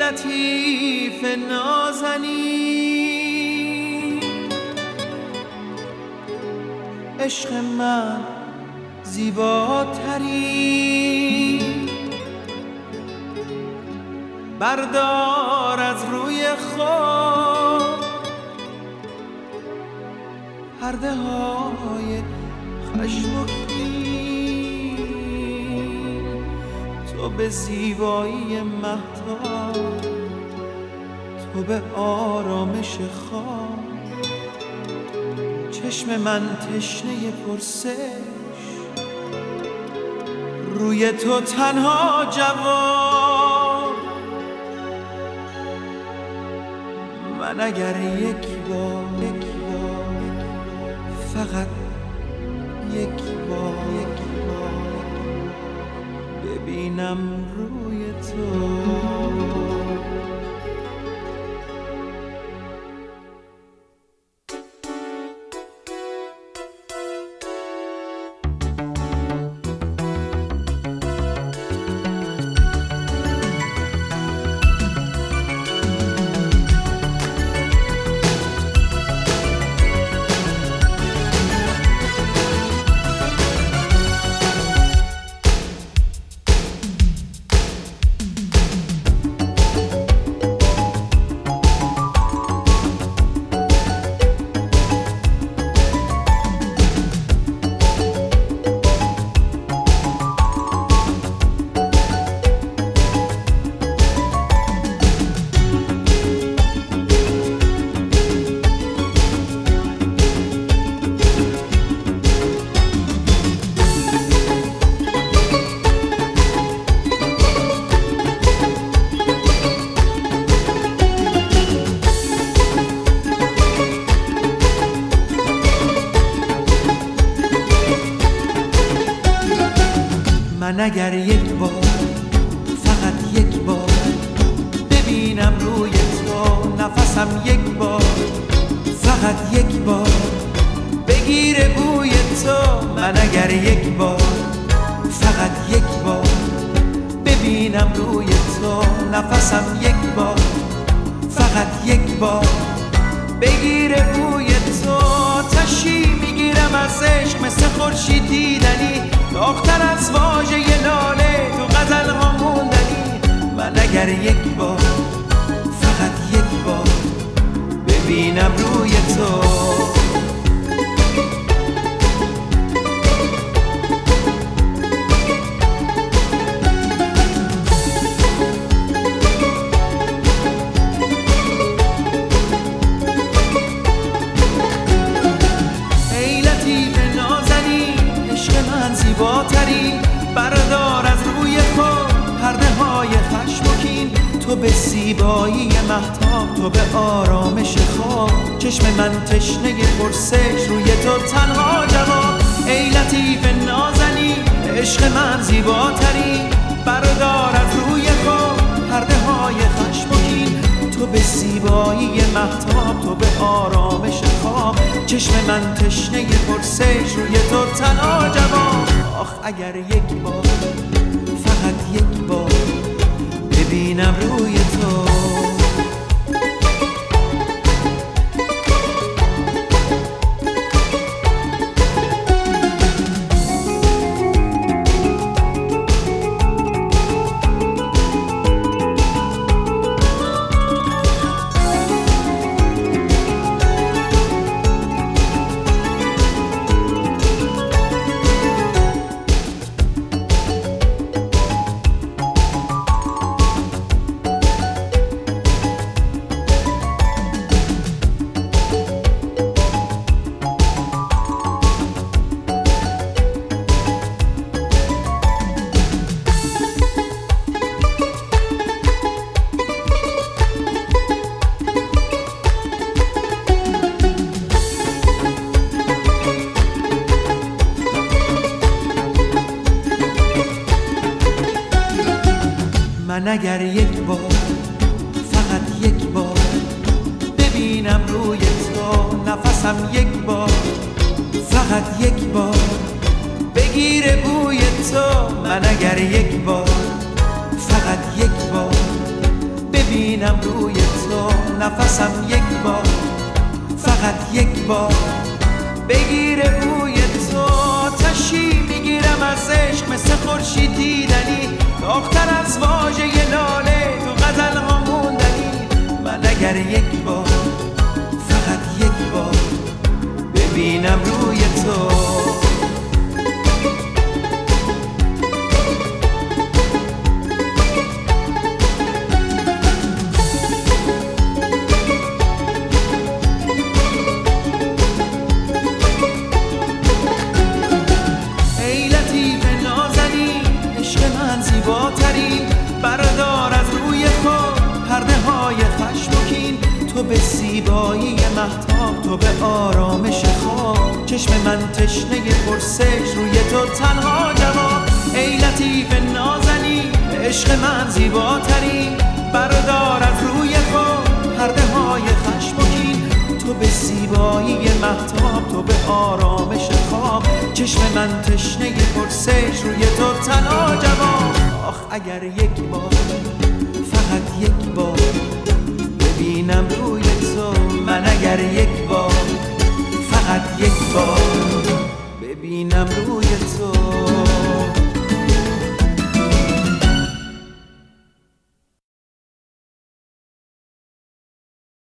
لطیف نازنین، عشق من زیباتری، بردار از روی خود پرده های خشم و کین. تو به زیبایی مهتاب، تو به آرامش خواب، چشم من تشنه پرسش، روی تو تنها جواب. من اگر یک بار فقط یک بار ببینم روی تو، من اگر یک بار فقط یک بار ببینم روی تو، نفسم یک بار فقط یک بار بگیره بوی تو. من اگر یک بار فقط یک بار ببینم روی تو، نفسم یک بار فقط یک بار بگیره بوی تو. آتشی میگیرم از عشق مثل خورشید دیدنی، داغ‌تر از واژه لاله تو غزل ها موندنی. من اگر یک بار فقط یک بار ببینم روی تو، زیباتری، بردار از روی خود پرده های خشم و کین. تو به زیبایی مهتاب، تو به آرامش خواب، چشم من تشنه پرسش، روی تو تنها جواب. ای لطیف نازنی، عشق من زیباتری، بردار از روی خود پرده های خشم و کین. تو به زیبایی مهتاب، تو به آرامش خواب، چشم من تشنه پرسش، روی تو تنها جواب. آخ اگر یک بار فقط یک بار ببینم روی تو. من اگر یک بار فقط یک بار ببینم روی تو، نفسم یک بار فقط یک بار بگیره بوی تو. من اگر یک بار فقط یک بار ببینم ببینم روی تو نفسم یک بار، فقط یک بار بگیره بوی تو. آتشی میگیرم از عشق مثل خورشید دیدنی، داغ‌تر از واژه لاله تو غزل ها موندنی. من اگر یک بار، فقط یک بار ببینم روی تو. زیباترین بردار از روی خود پرده های خشم و کین. تو به زیبایی مهتاب، تو به آرامش خواب. چشم من تشنه پرسش، روی تو تنها جواب. ای لطیف نازنین، عشق من زیباترین بردار از روی خود پرده های خشم و کین. تو به زیبایی مهتاب، تو به آرامش خواب. چشم من تشنه پرسش، روی تو تنها جواب. آخ اگر یک بار، فقط یک بار ببینم روی تو. من اگر یک بار، فقط یک بار ببینم روی تو.